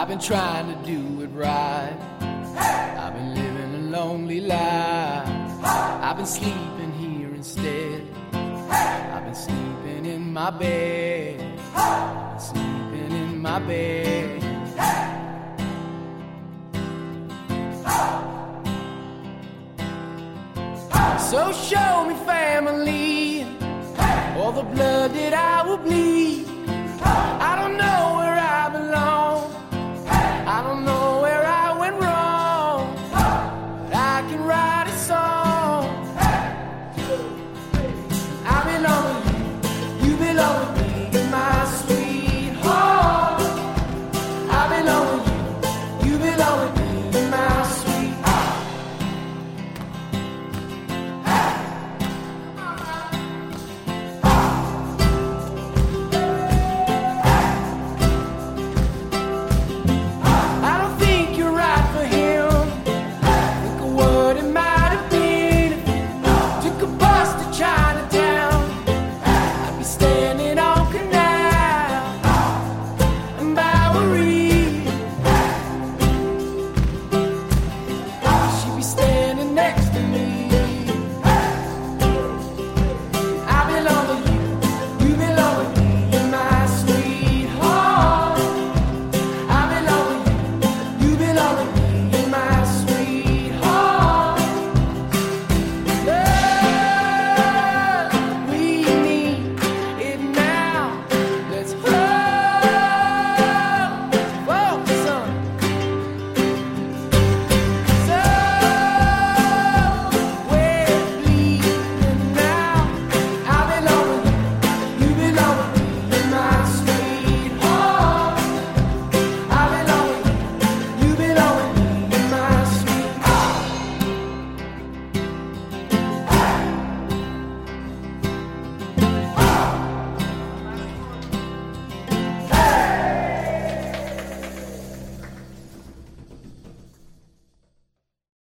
I've been trying to do it right. I've been living a lonely life. I've been sleeping here instead. I've been sleeping in my bed. I've been sleeping in my bed. So show me family, all the blood that I will bleed. I don't know where I belong. I don't know where I went wrong. But I can write a song. I belong with you, you belong with me, my sweetheart. I belong with you, you belong with me.